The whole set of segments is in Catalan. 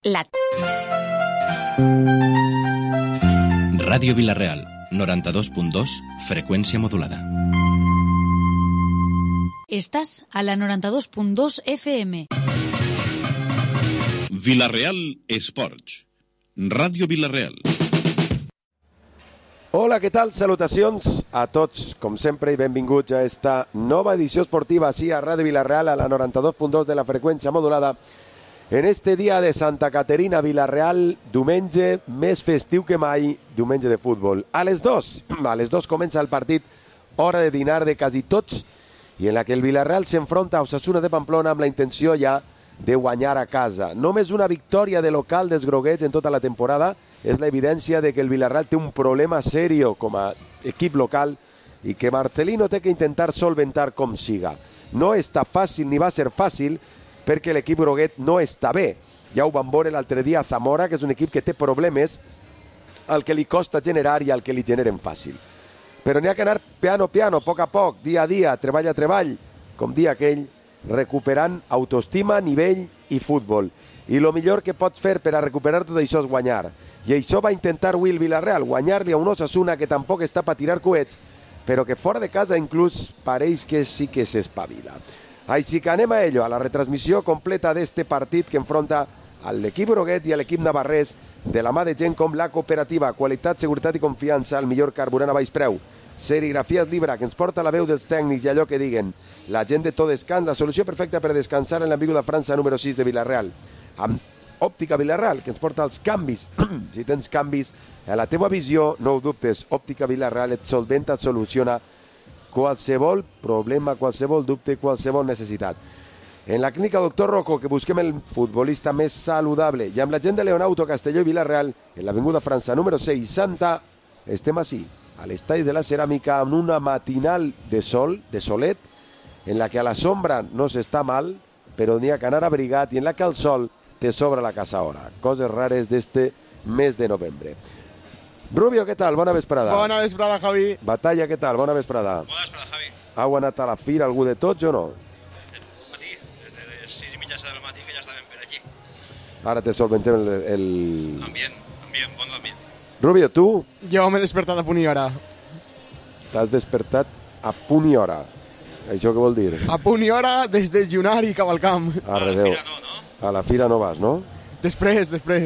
Ràdio Vila-real, 92.2, freqüència modulada. Estás a la 92.2 FM. Vila-real Esports. Ràdio Vila-real. Hola, què tal? Salutacions a tots, com sempre, i benvinguts a esta nova edició esportiva així a Ràdio Vila-real, a la 92.2 de la freqüència modulada. En este dia de Santa Caterina, Vila-real, diumenge més festiu que mai, diumenge de futbol. A les 2 comença el partit, hora de dinar de quasi tots, i en la que el Vila-real s'enfronta a Osasuna de Pamplona amb la intenció ja de guanyar a casa. Només una victòria de local dels groguets en tota la temporada és l'evidència de que el Vila-real té un problema serio com a equip local i que Marcelino té que intentar solventar com siga. No està fàcil ni va ser fàcil perquè l'equip groguet no està bé. Ja ho vam veure l'altre dia a Zamora, que és un equip que té problemes al que li costa generar i al que li generen fàcil. Però n'hi ha que anar piano, poc a poc, dia a dia, treball a treball, com dia aquell, recuperant autoestima, nivell i futbol. I el millor que pots fer per a recuperar tot això és guanyar. I això va intentar avui el Vila-real, guanyar-li a un Osasuna que tampoc està per tirar coets, però que fora de casa inclús pareix que sí que s'espavila. Així que anem a ello, a la retransmissió completa d'este partit que enfronta a l'equip groguet i a l'equip navarrès de la mà de gent com la cooperativa, qualitat, seguretat i confiança, el millor carburant a baix preu. Serigrafies Libra, que ens porta la veu dels tècnics i allò que diguen. La gent de Todescans, la solució perfecta per descansar en l'Avinguda França número 6 de Vila-real. Amb Òptica Vila-real, que ens porta els canvis. Si tens canvis a la teva visió, no ho dubtes. Òptica Vila-real et solventa, et soluciona qualsevol problema, qualsevol dubte, qualsevol necessitat. En la clínica Doctor Rojo, que busquem el futbolista més saludable, i amb la gent de Leonauto, Castelló i Vila-real, en l'Avinguda França número 60, estem així, a l'estadi de la Ceràmica, amb una matinal de sol, de solet, en la que a la sombra no s'està mal, però n'hi ha que anar abrigat, i en la que el sol te sobra la casa hora. Coses rares d'este mes de novembre. Rubio, què tal? Bona vesprada. Bona vesprada, Javi. Batalla, què tal? Bona vesprada. Bona vesprada, Javi. Heu anat a la fira algú de tots o no? Matí, des de les 6:30 del matí que ja estàvem per aquí. Ara te solventem el... Ambient, bon ambient. Rubio, tu Jo m'he despertat a punt i hora. t'has despertat a punt i hora. Això què vol dir? A punt i hora des de Junar i Cavalcamp. Arredeu. A la fira no vas, no? Després.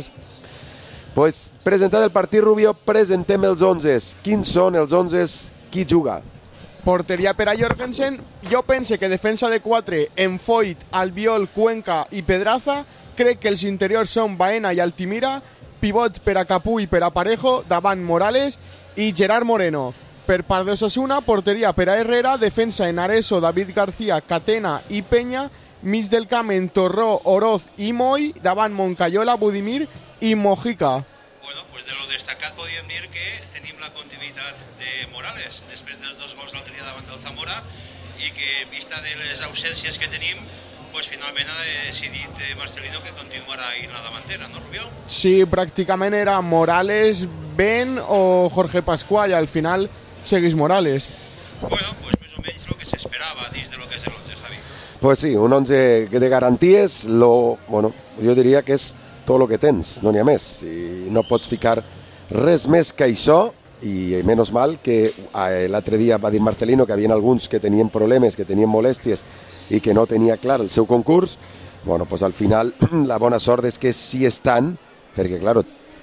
Pues, presentat el partit, Rubio, presentem els 11. Quins són els 11? Qui juga? Porteria per a Jorgensen. Jo pense que defensa de 4 en Foyt, Albiol, Cuenca i Pedraza. Crec que els interiors són Baena i Altimira. Pivot per a Capú i per a Parejo. Davant Morales i Gerard Moreno. Per part d'Osasuna, porteria per a Herrera. Defensa en Areso, David García, Catena i Peña. Mig del camp en Torró, Oroz i Moy. Davant Moncayola, Budimir i Mojica. Bueno, pues de lo destacat podríem dir que tenim la continuïtat de Morales després dels 2 gols l'altre dia davant del Zamora i que, vista de les ausències que tenim, pues finalment ha decidit Marcelino que continuarà ahí en la davantera, no, Rubio? Sí, pràcticament era Morales, Ben o Jorge Pascual, i al final segueix Morales. Bueno, pues més o menys el que s'esperava dins de lo que és l'11, Javi. Pues sí, un 11 de garanties, bueno, jo diria que és tot el que tens, no n'hi ha més. I no pots ficar res més que això, i menys mal que l'altre dia va dir Marcelino que hi havia alguns que tenien problemes, que tenien molèsties i que no tenia clar el seu concurs. Bueno, pues al final la bona sort és que sí estan, perquè, claro,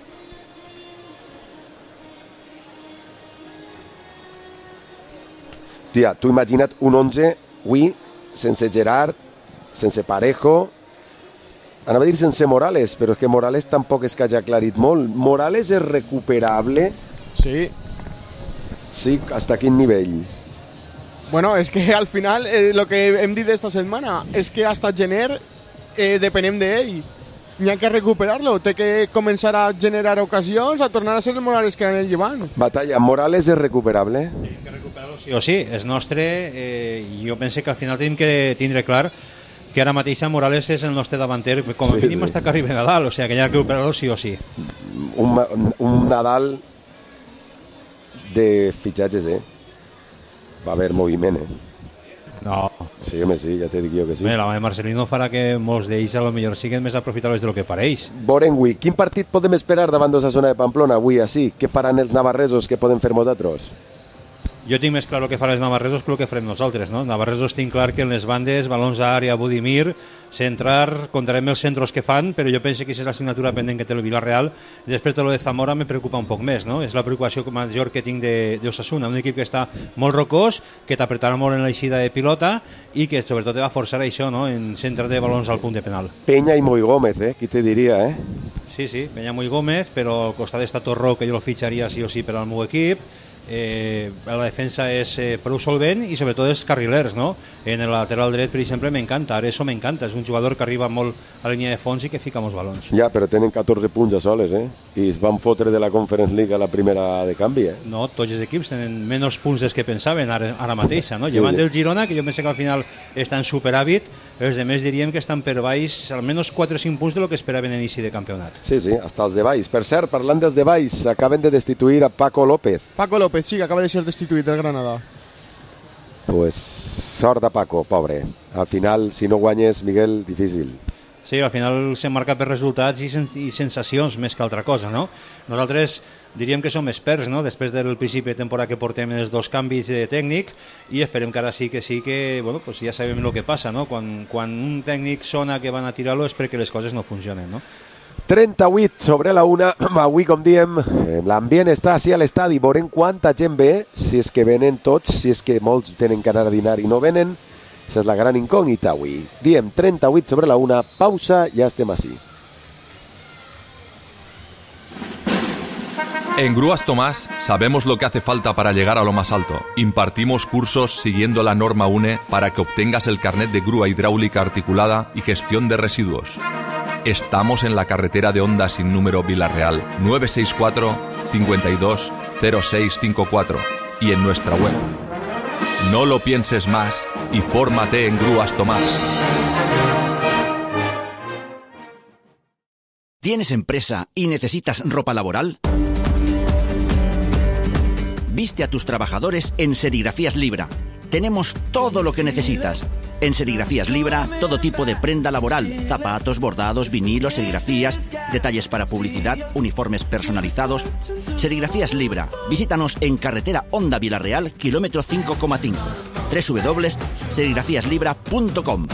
tia, tu imagina't un 11 avui sense Gerard, sense Parejo, anava a dir sense Morales, però és que Morales tampoc és que hagi aclarit molt. Morales és recuperable? Sí. Sí, hasta quin nivell? Bueno, és que al final lo que hem dit esta setmana és que hasta gener depenem d'ell. N'hi ha que recuperar-lo, té que començar a generar ocasions, a tornar a ser el Morales que anem llevant. Batalla, Morales és recuperable? Sí, que recuperar-lo sí o sí, és nostre, i jo penso que al final tenim que tindre clar que ara mateix Morales és el nostre davanter, com a mínim està que arriba a dalt, o sigui que hi ha que recuperar-lo sí o sí. Un Nadal de fitxatges, Va haver moviment, No. Sí, home, sí, ja t'he dit jo que sí. Bé, la de Marcelino farà que molts d'ells a lo millor siguin més aprofitables de lo que pareix. Veurem avui, quin partit podem esperar davant d'Osasuna de Pamplona avui així? Què faran els navarresos que podem fer nosaltres? Jo tinc més clar el que faran els navarresos que el que farem nosaltres, no? Navarresos tinc clar que en les bandes, balons a àrea, Budimir, centrar, comptarem els centros que fan, però jo penso que és l'assignatura pendent que té el Villarreal. Després de lo de Zamora me preocupa un poc més, no? És la preocupació major que tinc d'Osasuna, un equip que està molt rocós, que t'apretarà molt en l'eixida de pilota i que sobretot te va forçar això, no? En centrar de balons al punt de penal. Peña i Moy Gómez, qui te diria, Sí, Peña Moy Gómez, però al costat està Torró, que jo lo fitxaria sí o sí per al meu equip. La defensa és prou solvent i sobretot els carrilers, no? En el lateral dret, per exemple, m'encanta, Areso m'encanta, és un jugador que arriba molt a la línia de fons i que fica molts balons. Ja, però tenen 14 punts a soles, i es van fotre de la Conference League a la primera de canvi, No, tots els equips tenen menys punts dels que pensaven ara mateixa, no? Sí, Llevant el Girona, que jo penso que al final està en superàvit, els demés diríem que estan per baix almenys 4 o 5 punts de lo que esperaven a inici de campionat. Sí, hasta els de baix. Per cert, parlant dels de baix, acaben de destituir a Paco López. Paco López, sí, que acaba de ser destituït del Granada. Pues sort de Paco, pobre. Al final, si no guanyes, Miguel, difícil. Sí, al final s'han marcat per resultats i sensacions més que altra cosa, no? Nosaltres diríem que som experts, no? Després del principi de temporada que portem els 2 canvis de tècnic i esperem que ara sí que bueno, pues ja sabem el que passa, no? Quan un tècnic sona que van a tirar-lo és perquè les coses no funcionen, no? 38 sobre la 1, avui com diem l'ambient està així a l'estadi, veurem quanta gent ve, si és que venen tots, si és que molts tenen que anar a dinar i no venen, esa és la gran incògnita avui. Diem 38 sobre la 1, pausa, ja estem així. En Grúas Tomás sabemos lo que hace falta para llegar a lo más alto. Impartimos cursos siguiendo la norma UNE para que obtengas el carnet de grúa hidráulica articulada y gestión de residuos. Estamos en la carretera de Honda sin número Villarreal 964 52 0654 y en nuestra web. No lo pienses más y fórmate en Grúas Tomás. ¿Tienes empresa y necesitas ropa laboral? Viste a tus trabajadores en Serigrafías Libra. Tenemos todo lo que necesitas. En Serigrafías Libra, todo tipo de prenda laboral, zapatos, bordados, vinilos, serigrafías, detalles para publicidad, uniformes personalizados. Serigrafías Libra. Visítanos en carretera Honda Villarreal, kilómetro 5,5. www.serigrafiaslibra.com.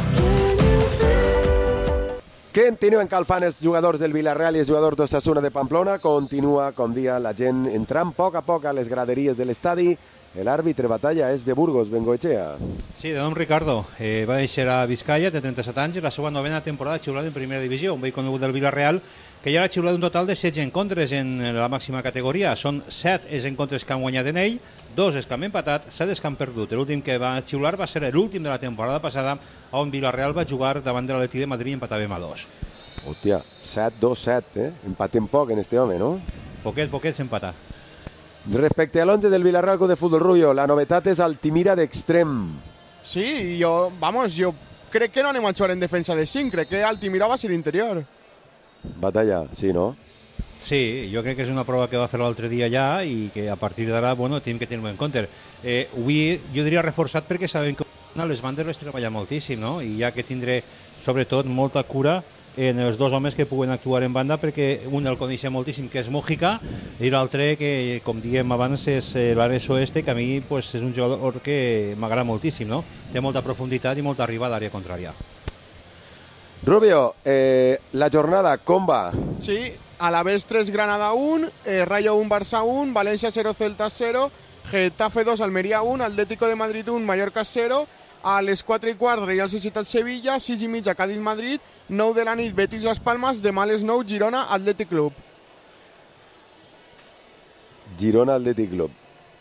Continuen calfant els jugadors del Villarreal i els jugadors d'Osasuna de Pamplona. Continua, com dia, la gent entrant a poc a les graderies de l'estadi. L'àrbitre batalla és de Burgos, Bengoechea. Sí, de nom Ricardo. Va néixer a Vizcaya, té 37 anys, i la seva 9ª temporada xiulat en primera divisió, un vell conegut del Villarreal, que ja ha xiulat un total de 16 encontres en la màxima categoria. Són 7 els encontres que han guanyat en ell, 2 els que han empatat, 7 els que han perdut. L'últim que va xiular va ser l'últim de la temporada passada, on Villarreal va jugar davant de l'Atlètic de Madrid i empatàvem a 2. Hòstia, 7-2-7, Empatem poc en este home, no? Poquet s'empata. Respecte a l'11 del Villarreal de Futbol Rullo, la novetat és Altimira d'extrem. Sí, jo crec que no anem a jugar en defensa de 5, crec que Altimira va ser interior. Batalla, sí, no? Sí, jo crec que és una prova que va fer l'altre dia ja i que a partir d'ara, bueno, tenim que tenir-ho en compte. Avui jo diria reforçat perquè sabem que a les bandes les treballa moltíssim, no? I ja que tindré sobretot molta cura en els 2 homes que puguen actuar en banda, perquè un el coneixia moltíssim, que és Mújica, i l'altre, que com diem abans, és l'Areso que a mi pues, és un jugador que m'agrada moltíssim, no? Té molta profunditat i molta arribada a l'àrea contrària. Rubio, la jornada com va? Sí, Alavés 3, Granada 1, Rayo 1, Barça 1, Valencia 0, Celta 0, Getafe 2, Almería 1, Atlético de Madrid 1, Mallorca 0, a les 4:15 Real Societat Sevilla, 6:30 Cádiz Madrid, 9 de la nit Betis Las Palmas, demà a les 9 Girona Athletic Club. Girona Athletic Club.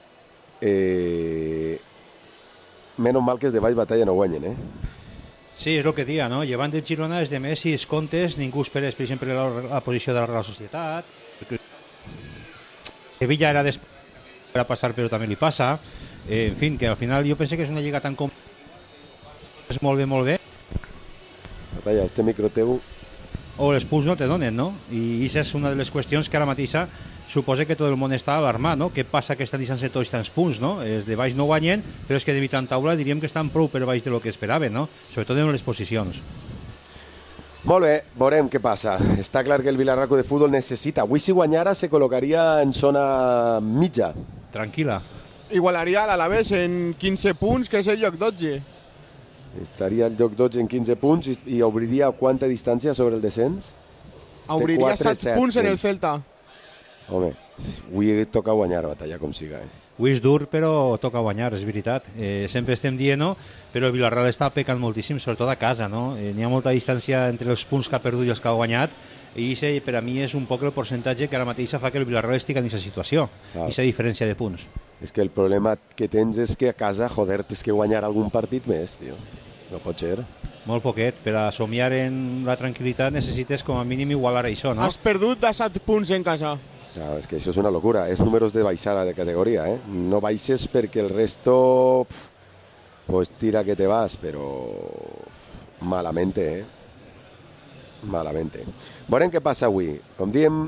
Menos mal que els de baix batalla no guanyen, Sí, és el que dia, no? Llevant el Girona és de més, si es comptes, ningú espera, per exemple, la posició de la Real Societat. Sevilla era per a passar, però també li passa. En fi, que al final jo penso que és una lliga tan és molt bé. Batalla, este micro teu o els punts no te donen, no? I això és una de les qüestions que ara mateixa suposa que tot el món està alarmat, no? Què passa que estan deixant-se tots tants punts, no? Els de baix no guanyen, però és que de mitjan taula diríem que estan prou per baix de lo que esperaven, no? Sobretot en les posicions. Molt bé, veurem què passa. Està clar que el Vilarraco de futbol necessita. Avui si guanyara se col·locaria en zona mitja. Tranquil·la. Igualaria l'Alavés en 15 punts, que és el lloc 12. Estaria al lloc 12 en 15 punts i obriria quanta distància sobre el descens? Obriria 7 punts en el Celta. Home, avui toca guanyar batalla com siga. Avui és dur, però toca guanyar, és veritat. Sempre estem dient, no? Però el Villarreal està pecant moltíssim, sobretot a casa, no? N'hi ha molta distància entre els punts que ha perdut i els que ha guanyat, i per a mi és un poc el percentatge que ara mateix fa que el Villarreal estigui en aquesta situació, aquesta diferència de punts. És que el problema que tens és que a casa, joder, tens que guanyar algun partit més, tio. No pot ser. Molt poquet. Per a somiar en la tranquil·litat necessites com a mínim igualar això, no? Has perdut de 7 punts en casa. No, és que això és una locura, és números de baixada de categoria, No baixes perquè el resto pues tira que te vas, però malamente, malamente. Veurem què passa avui. Com diem,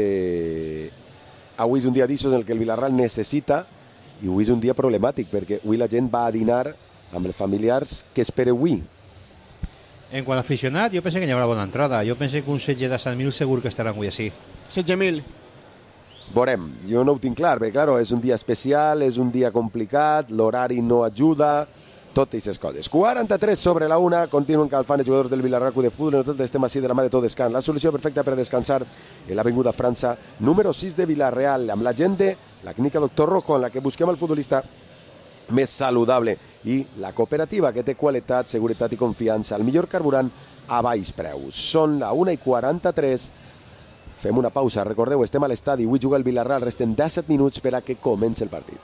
avui és un dia d'aixos en el que el Villarreal necessita, i avui és un dia problemàtic perquè avui la gent va a dinar amb els familiars. Què espera avui? En quant a aficionat, jo penso que hi haurà bona entrada. Jo penso que un setge de 100.000 segur que estaran avui així. 16.000. Veurem, jo no ho tinc clar, perquè claro, és un dia especial, és un dia complicat, l'horari no ajuda, totes aquestes coses. 43 sobre la 1, continuen calfant els jugadors del Vilarraco de futbol. Nosaltres estem així de la mà de tot descans. La solució perfecta per descansar en l'Avinguda França, número 6 de Villarreal, amb la gent de la clínica Doctor Rojo, en la que busquem el futbolista més saludable, i la cooperativa que té qualitat, seguretat i confiança, el millor carburant a baix preu. Són la 1:43. Fem una pausa. Recordeu, estem a l'estadi. Avui juga el Villarreal. Resten 17 minuts per a que comenci el partit.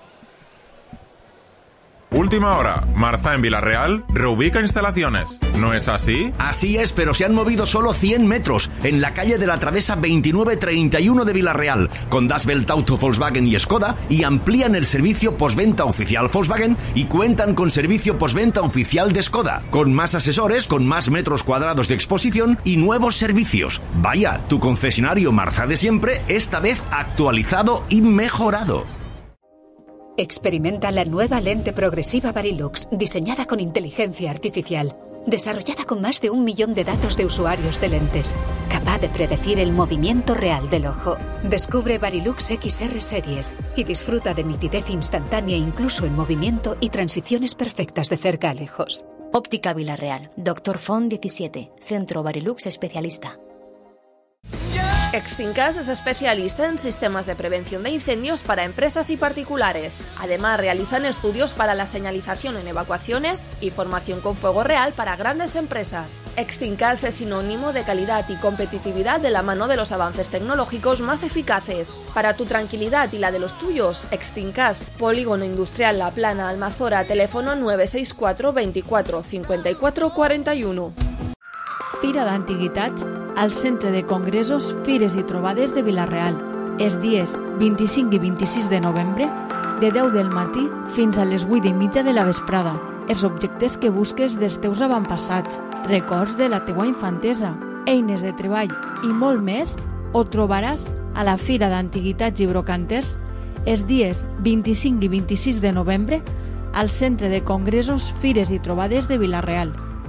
Última hora. Marza en Villarreal reubica instalaciones. ¿No es así? Así es, pero se han movido solo 100 metros en la calle de la Travesa 2931 de Villarreal, con Das Welt Auto, Volkswagen y Skoda, y amplían el servicio postventa oficial Volkswagen y cuentan con servicio postventa oficial de Skoda, con más asesores, con más metros cuadrados de exposición y nuevos servicios. Vaya, tu concesionario Marza de siempre, esta vez actualizado y mejorado. Experimenta la nueva lente progresiva Varilux, diseñada con inteligencia artificial, desarrollada con más de 1 millón de datos de usuarios de lentes, capaz de predecir el movimiento real del ojo. Descubre Varilux XR Series y disfruta de nitidez instantánea incluso en movimiento y transiciones perfectas de cerca a lejos. Óptica Villarreal, Dr. Font 17, Centro Varilux Especialista. Extincas es especialista en sistemas de prevención de incendios para empresas y particulares. Además, realizan estudios para la señalización en evacuaciones y formación con fuego real para grandes empresas. Extincas es sinónimo de calidad y competitividad de la mano de los avances tecnológicos más eficaces. Para tu tranquilidad y la de los tuyos, Extincas, Polígono Industrial La Plana, Almazora, teléfono 964 24 54 41. Fira d'Antiguitats al Centre de Congressos, Fires i Trobades de Vilareal. Els dies 25 i 26 de novembre, de 10 del matí fins a les 8:30 de la vesprada. Els objectes que busques dels teus avantpassats, records de la teua infantesa, eines de treball i molt més, ho trobaràs a la Fira d'Antiguitats i Brocanters els dies 25 i 26 de novembre al Centre de Congressos, Fires i Trobades de Vilareal.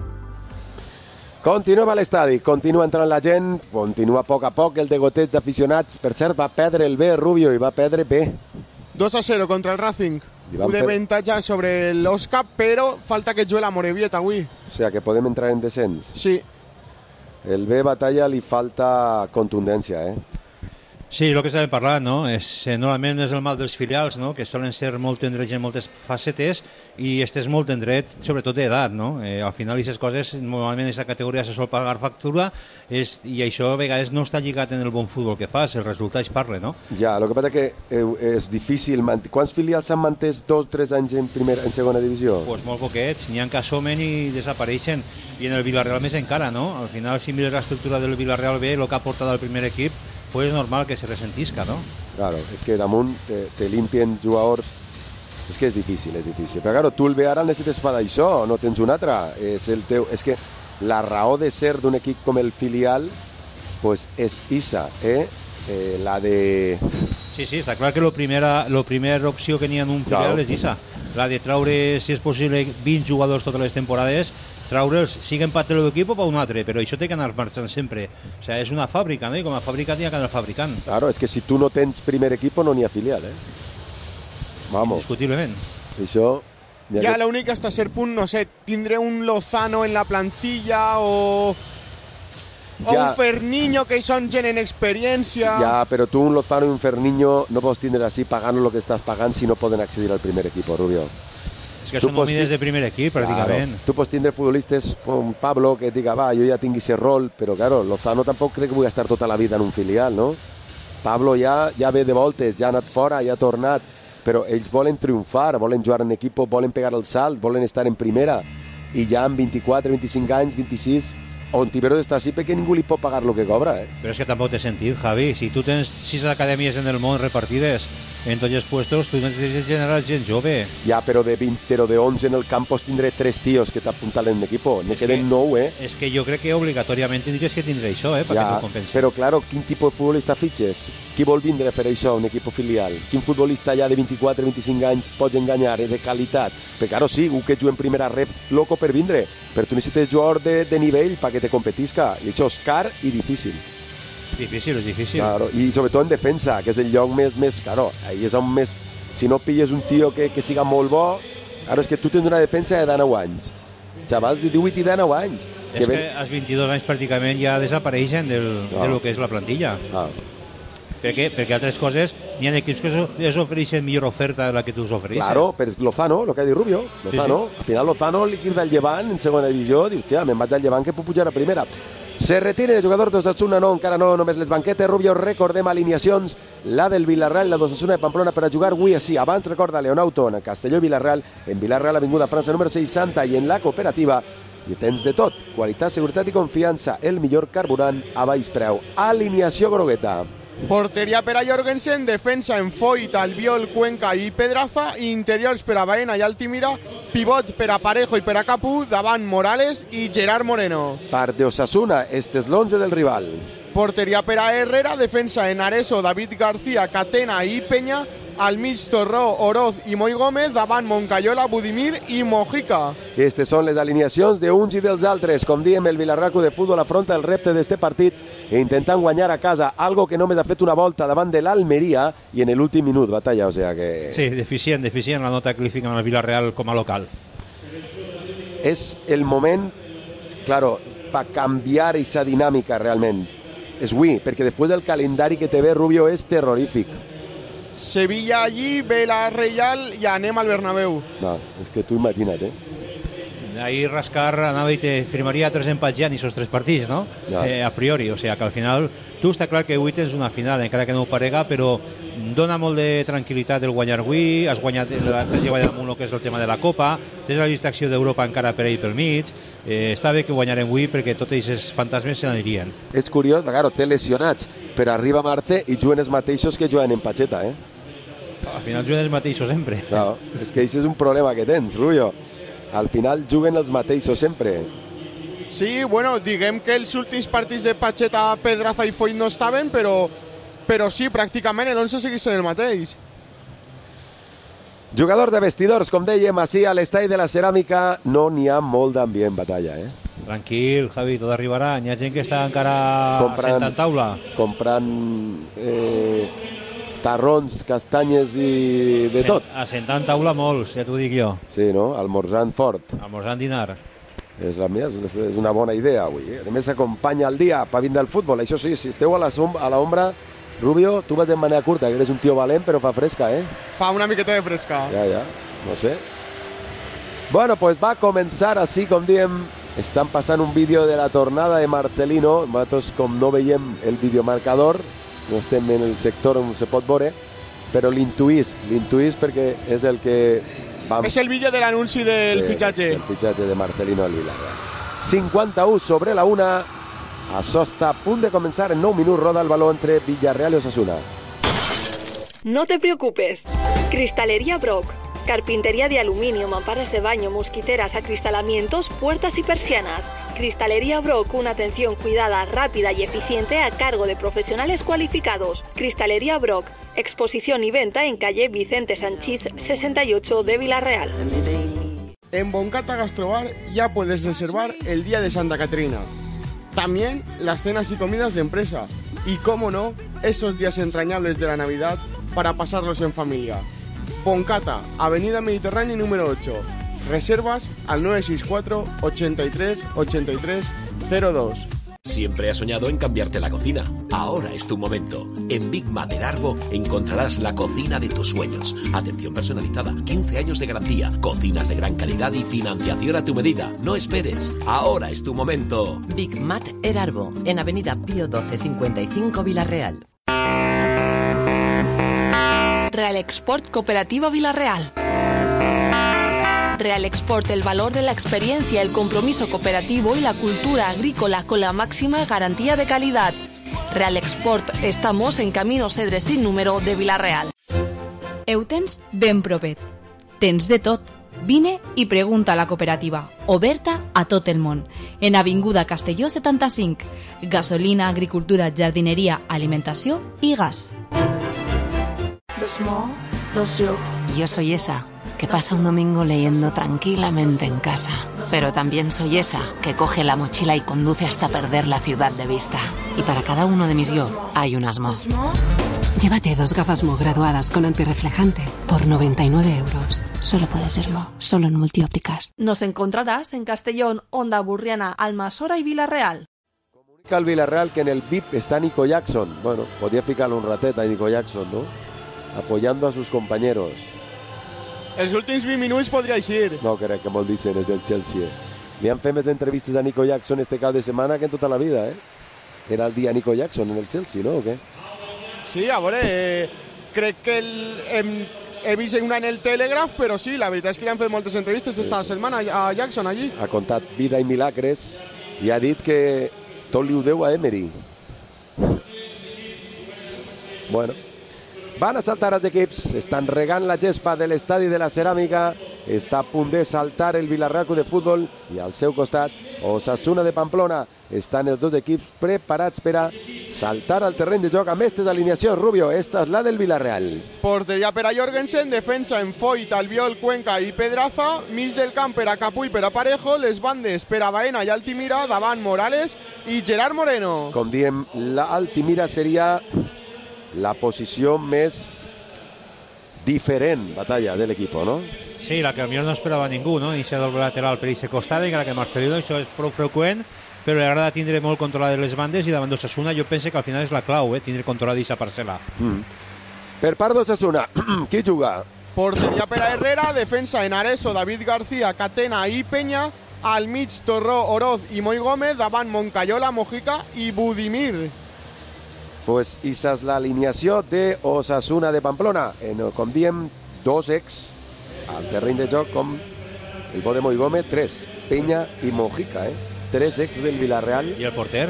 Continua a l'estadi, continua entrant la gent, continua a poc el degoteig d'aficionats. Per cert, va perdre el B, Rubio, i va perdre B. 2-0 contra el Racing. Un avantatge sobre l'Osca, però falta que jugui la Morevieta avui. O sigui, que podem entrar en descens. Sí. El B batalla li falta contundència, Sí, el que estàvem parlant, no? Normalment és el mal dels filials, no? Que solen ser molt tendrets en moltes facetes i estès molt tendret, sobretot d'edat, no? Al final, aquestes coses, normalment aquesta categoria se sol pagar factura i això a vegades no està lligat en el bon futbol que fas, els resultats parlen, no? Ja, el que passa que és difícil. Quants filials s'han mantès 2-3 anys en segona divisió? Pues molt poquets, n'hi ha que assomen i desapareixen, i en el Villarreal més encara, no? Al final, si mires l'estructura del Villarreal B, el que ha portat al primer equip, pues és normal que se ressentisca, no? Claro, és que damunt te limpien jugadors, és que és difícil. Però claro, tu el B ara el necessites per això, no tens un altre. És que la raó de ser d'un equip com el filial pues és Isa, la de... Sí, està clar que la primera opció que n'hi ha en un filial és Isa. La de traure, si és possible, 20 jugadors totes les temporades, traure'ls, siguen per l'equip o per un altre, però això té que anar marxant sempre. O sigui, és una fàbrica, no? I com a fàbrica n'hi ha que anar fabricant. Claro, és que si tu no tens primer equip no n'hi ha filial, Vamos. Indiscutiblement. Això... Ja l'únic hasta cert punt, no sé, tindré un Lozano en la plantilla o un Ferniño que són gent en experiència. Ja, però tu un Lozano i un Ferniño no pots tindre així pagant el que estàs pagant si no poden accedir al primer equip, Rubio. És que són nòmines de primer equip, pràcticament. Claro. Tu pots tindre futbolistes com Pablo que diga, va, jo ja tinc aquest rol, però claro, Lozano tampoc crec que vull estar tota la vida en un filial, no? Pablo ja ve de voltes, ja ha anat fora, ja ha tornat, però ells volen triomfar, volen jugar en equip, volen pegar el salt, volen estar en primera, i ja amb 24, 25 anys, 26, Ontiveros està així perquè ningú li pot pagar el que cobra, Però és que tampoc té sentit, Javi. Si tu tens 6 acadèmies en el món repartides en tots els puestos, tu necessites generar gent jove. Ja, però de 11 en el campus tindré 3 tios que t'apunten en l'equip. Ne queden 9, És que jo crec que obligatoriament tindries que tindre això, perquè t'ho compensi. Però, claro, quin tipus de futbolista fitxes? Qui vol vindre a fer això, un equip filial? Quin futbolista ja de 24, 25 anys pots enganyar, de qualitat? Perquè, claro, sí, un que juga en primera ref, loco per vindre, però tu necessites jugador de nivell perquè te competisca, i això és car i difícil. Difícil, és difícil. Claro, i sobretot en defensa, que és el lloc més claro, ahí és on més... Si no pilles un tio que siga molt bo, claro, és que tu tens una defensa de 19 anys. Xavals de 18 i 19 anys. És que als 22 anys pràcticament ja desapareixen de lo que és la plantilla. Perquè altres coses, n'hi ha equips que es ofereixen millor oferta de la que tu us ofereixes. Claro, però Lozano, el que ha dit Rubio, Lozano, al final Lozano li queda el Llevant en segona divisió, diu, hòstia, me'n vaig al Llevant que puc pujar a primera. Se retiren els jugadors d'Osasuna, no, encara no, només les banquetes, Rubio, recordem alineacions, la del Villarreal, la d'Osasuna de Pamplona per a jugar avui així, abans recorda Leonauto, en Castelló i Villarreal, en Villarreal, Avinguda França número 60 i en la cooperativa, i tens de tot, qualitat, seguretat i confiança, el millor carburant a baix preu. Alineació grogueta. Porteria per a Jorgensen, defensa en Foyt, Albiol, Cuenca i Pedraza, interiors per a Baena i Altimira, pivot per a Parejo i per a Capú, davant Morales i Gerard Moreno. Part d'Osasuna, este és l'11 del rival. Porteria per a Herrera, defensa en Areso, David García, Catena i Peña, al mig Torró, Oroz i Moi Gómez, davant Moncayola, Budimir i Mojica. Aquestes són les alineacions d'uns i dels altres. Com diem, el Villarreal de Futbol afronta el repte d'este partit e intentant guanyar a casa, algo que només ha fet una volta davant de l'Almeria i en l'últim minut batalla, o sea que... Sí, deficient la nota que li fiquen al Villarreal com a local. És el moment, claro, per canviar aquesta dinàmica realment. És avui, perquè després del calendari que te ve, Rubio, és terrorífic. Sevilla allí, ve la Reial i anem al Bernabéu. No, és que tu imagina't, Ahí Rascar anava i te firmaria 3 empats ja en aquests 3 partits, no? A priori, o sea que al final tu està clar que avui tens una final, encara que no ho parega, però dona molt de tranquil·litat el guanyar avui, has llevat damunt el que és el tema de la Copa, tens la distracció d'Europa encara per ahir pel mig, està bé que guanyarem avui perquè tots aquests fantasmes se n'anirien. És curiós, claro, té lesionats, però arriba Marce i juguen els mateixos que juguen en Pacheta, Al final juguen els mateixos sempre. No, és que això és un problema que tens, Rubio. Al final juguen els mateixos sempre. Sí, bueno, diguem que els últims partits de Pacheta, Pedraza i Foyt no estaven, però sí, pràcticament l'11 segueix sent el mateix. Jugadors de vestidors, com dèiem, així a l'estadi de la Ceràmica no n'hi ha molt d'ambient batalla, Tranquil, Javi, tot arribarà. N'hi ha gent que està encara sentant taula. Comprant tarrons, castanyes i de tot. Assentant taula molts, ja t'ho dic jo. Sí, no? Almorzant fort. Almorzant dinar. És una bona idea avui. A més, s'acompanya el dia per vindre al futbol. Això sí, si esteu a l'ombra, Rubio, tu vas en manera curta, que eres un tio valent, però fa fresca, Fa una miqueta de fresca. Ja, no sé. Bueno, pues va començar així, com diem, estan passant un vídeo de la tornada de Marcelino. Nosaltres, com no veiem el videomarcador, no estem en el sector on se pot veure, però l'intuís perquè és el que... És el vídeo de l'anunci del fitxatge. El fitxatge de Marcelino al Villarreal. 51 sobre la 1. Això està a punt de començar. En 9 minuts roda el baló entre Villarreal y Osasuna. No te preocupes. Cristalería Brock. Carpintería de aluminio, mamparas de baño, mosquiteras, acristalamientos, puertas y persianas. Cristalería Brock, una atención cuidada, rápida y eficiente a cargo de profesionales cualificados. Cristalería Brock, exposición y venta en calle Vicente Sanchís 68 de Villarreal. En Boncata Gastrobar ya puedes reservar el día de Santa Caterina. También las cenas y comidas de empresa. Y cómo no, esos días entrañables de la Navidad para pasarlos en familia. Boncata, Avenida Mediterránea número 8. Reservas al 964 83 83 02. Siempre has soñado en cambiarte la cocina. Ahora es tu momento. En Big Mat El Arbo encontrarás la cocina de tus sueños. Atención personalizada, 15 años de garantía, cocinas de gran calidad y financiación a tu medida. No esperes. Ahora es tu momento. Big Mat El Arbo, en Avenida Pío 12 55 Villarreal. Real Export Cooperativa Villarreal. Real Export, el valor de la experiencia, el compromiso cooperativo y la cultura agrícola con la máxima garantía de calidad. Real Export, estamos en Camino Cedre sin número de Villarreal. Ho tens ben propet. Tens de tot. Vine i pregunta a la cooperativa, oberta a tot el món. En Avinguda Castelló 75. Gasolina, agricultura, jardineria, alimentació i gas. Yo soy esa que pasa un domingo leyendo tranquilamente en casa, pero también soy esa que coge la mochila y conduce hasta perder la ciudad de vista. Y para cada uno de mis yo hay un Asmo. Llévate 2 gafas Mo graduadas con antirreflejante por 99 euros. Solo puede ser Mo, solo en Multiópticas. Nos encontrarás en Castellón, Onda Burriana, Almasora y Villarreal. Comunica al Villarreal que en el VIP está Nico Jackson. Bueno, podía ficarle un ratet a Nico Jackson, ¿no? Apoyando a sus compañeros. Els últims 20 minuts podria eixir. No crec que molt dicen és del Chelsea. Li han fet més entrevistes a Nico Jackson este cap de setmana que en tota la vida, eh? Era el dia Nico Jackson en el Chelsea, no? O què? Sí, a veure, crec que he vist una en el Telegraph, però sí, la veritat és que li han fet moltes entrevistes esta setmana a Jackson allí. Ha contat vida i milagres i ha dit que tot li ho deu a Emery. Bueno, van a saltar els equips, estan regant la gespa de l'estadi de la Ceràmica, està a punt de saltar el Villarreal Club de Futbol i al seu costat Osasuna de Pamplona. Estan els dos equips preparats per a saltar al terreny de joc amb aquestes alineacions. Rubio, esta és la del Villarreal. Porteria per a Jorgensen, defensa en Foyt, Albiol, Cuenca i Pedraza, mig del camp per a Capuy, per a Parejo, les bandes per a Baena i Altimira, davant Morales i Gerard Moreno. Com diem, l'Altimira seria la posició més diferent, Batalla, de l'equip, no? Sí, la que potser no esperava ningú, no? Iniciar del lateral per aquest costat, encara que Marcelino això és prou freqüent, però li agrada tindre molt controlades les bandes i davant d'Osasuna jo penso que al final és la clau, tindre controlada aquesta parcel·la. Per part d'Osasuna, qui juga? Porteria per a Herrera, defensa en Areso, David García, Catena i Peña, al mig Torró, Oroz i Moi Gómez, davant Moncayola, Mojica i Budimir. Pues esa és l'alineació de Osasuna de Pamplona. Com diem, dos ex al terreny de joc, com el bo de Moi Gómez, 3, Peña i Mojica, 3 ex del Villarreal. I el porter?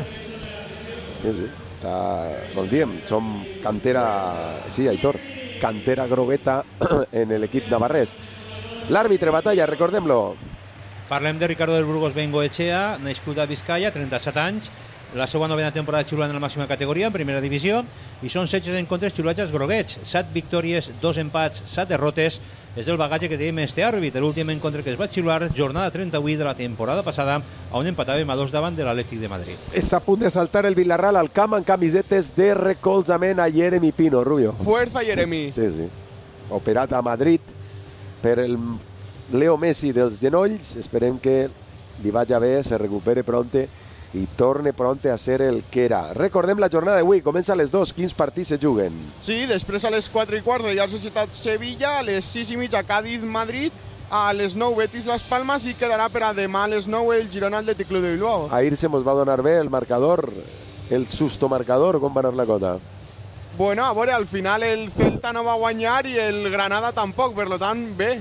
Sí. Com diem, som cantera, sí, Aitor, cantera grogueta en l'equip navarrès. L'àrbitre, Batalla, recordem-lo. Parlem de Ricardo del Burgos Bengoechea, nascut a Vizcaya, 37 anys, la seva novena temporada xiulant en la màxima categoria, en primera divisió, i són 16 encontres xiulats als groguets, 7 victòries, 2 empats, 7 derrotes. És del bagatge que tenim este àrbit, l'últim encontre que es va xiular, jornada 38 de la temporada passada, on empatàvem a 2 davant de l'Atlètic de Madrid. Està a punt de saltar el Villarreal al camp amb camisetes de recolzament a Jeremy Pino, Rubio. Fuerza Jeremy. Sí. Operat a Madrid per el Leo Messi dels genolls, esperem que li vagi bé, se recupere pronte i torne pronte a ser el que era. Recordem la jornada d'avui, comença a les 2, quins partits se juguen? Sí, després a les 4:15 Real Societat Sevilla, a les 6:30 Cádiz-Madrid, a les 9 Betis-Las Palmas i quedarà per a demà a les 9 el Girona Atlètic Club de Bilbao. Ahir se mos va donar bé el marcador, el susto marcador, com va anar la cosa? Bueno, a veure, al final el Celta no va guanyar i el Granada tampoc, per tant, bé.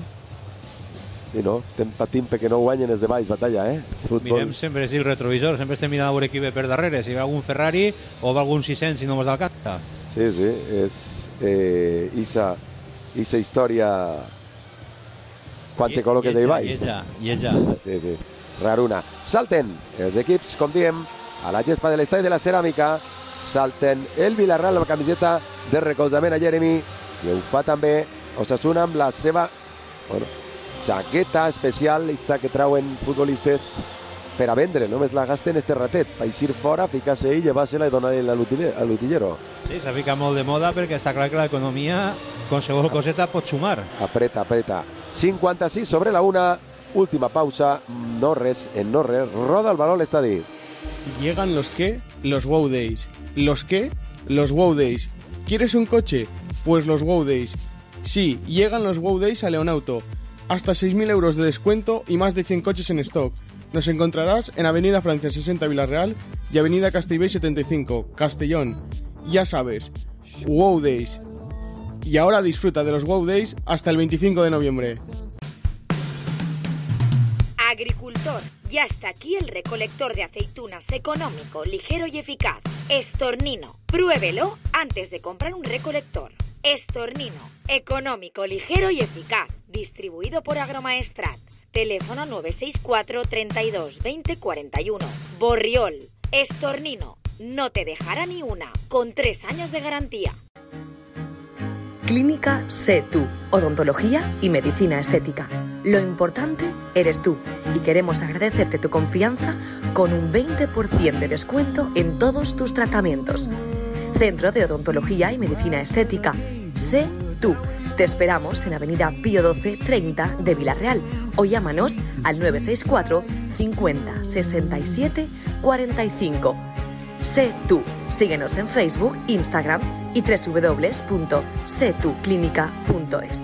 Sí, no? Estem patint perquè no guanyen els de baix, Batalla, Futbol. Mirem sempre el retrovisor, sempre estem mirant a veure qui ve per darrere, si ve algun Ferrari o va algun 600 i no mos alcança. Sí, és esa història quan te col·loques de baix. I ella. Sí. raruna. Salten els equips, com diem, a la gespa de l'Estadi de la Ceràmica. Salten el Villarreal amb la camiseta de recolzament a Jeremy i ho fa també Osasuna amb la seva jaqueta especial que trauen futbolistes per a vendre, només la gasten este ratet, per eixir fora, ficar-se ell, llevar-se-la i donar-la a l'utillero. Sí, s'ha ficat molt de moda perquè està clar que l'economia, qualsevol coseta pot sumar. Apreta. 56 sobre la 1, última pausa, no res, roda el balón l'estadi. Llegan los qué, los Wow Days. ¿Los qué? Los Wow Days. ¿Quieres un coche? Pues los Wow Days. Sí, llegan los Wow Days a Leonauto. Hasta 6.000 euros de descuento y más de 100 coches en stock. Nos encontrarás en Avenida Francia 60 Villarreal y Avenida Castellbell 75, Castellón. Ya sabes, Wow Days. Y ahora disfruta de los Wow Days hasta el 25 de noviembre. Agricultor, ya está aquí el recolector de aceitunas económico, ligero y eficaz. Estornino, pruébelo antes de comprar un recolector. Estornino, económico, ligero y eficaz. Distribuido por Agromaestrat. Teléfono 964 32 20 41. Borriol, Estornino, no te dejará ni una, con 3 años de garantía. Clínica Sé Tú, odontología y medicina estética. Lo importante eres tú y queremos agradecerte tu confianza con un 20% de descuento en todos tus tratamientos. Centro de Odontología y Medicina Estética. Sé Tú. Te esperamos en Avenida Pío 12 30 de Villarreal o llámanos al 964 50 67 45. Sé Tú. Síguenos en Facebook, Instagram y www.setuclínica.es.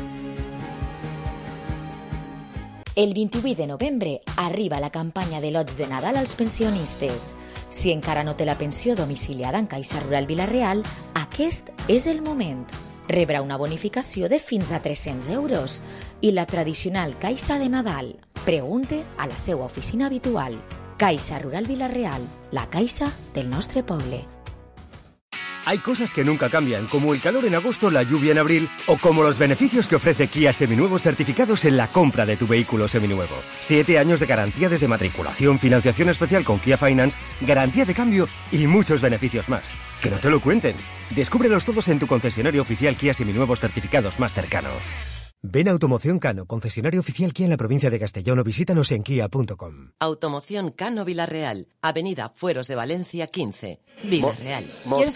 El 28 de novembre arriba la campanya de lots de Nadal als pensionistes. Si encara no té la pensió domiciliada en Caixa Rural Vila-real, aquest és el moment. Rebrà una bonificació de fins a 300 euros i la tradicional Caixa de Nadal. Pregunte a la seva oficina habitual. Caixa Rural Vila-real, la caixa del nostre poble. Hay cosas que nunca cambian, como el calor en agosto, la lluvia en abril, o como los beneficios que ofrece Kia Seminuevos certificados en la compra de tu vehículo seminuevo. 7 años de garantía desde matriculación, financiación especial con Kia Finance, garantía de cambio y muchos beneficios más. Que no te lo cuenten. Descúbrelos todos en tu concesionario oficial Kia Seminuevos certificados más cercano. Ven a Automoción Cano, concesionario oficial Kia en la provincia de Castellón, o visítanos en kia.com. Automoción Cano Villarreal, Avenida Fueros de Valencia 15, Villarreal.